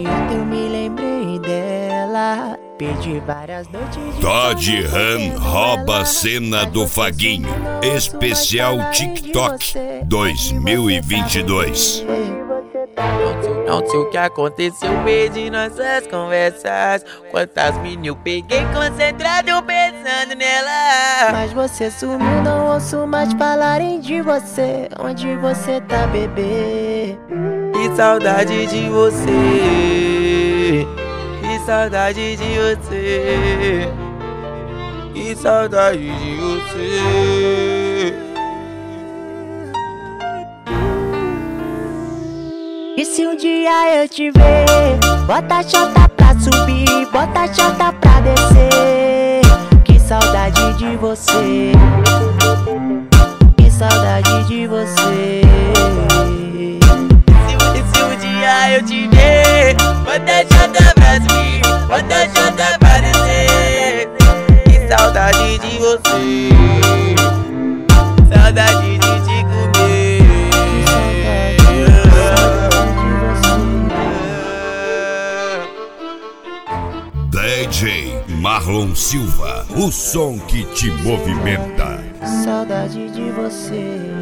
eu me lembrei dela. Perdi várias noites de Todd Han rouba a cena do Faguinho. Especial TikTok 2022. Não sei o que aconteceu, perdi nossas conversas. Quantas meninas eu peguei concentrado pensando nela. Mas você sumiu, não ouço mais falarem de você. Onde você tá, bebê? Que saudade de você. Que saudade de você. Que saudade de você. E se um dia eu te ver, bota a chata pra subir, bota a chata pra descer. Que saudade de você. Que saudade de você. E se um dia eu te ver, bota a chata pra subir, bota a chata pra descer. Que saudade de você. Saudade de te comer. DJ Marlon Silva, o som que te movimenta. Saudade de você.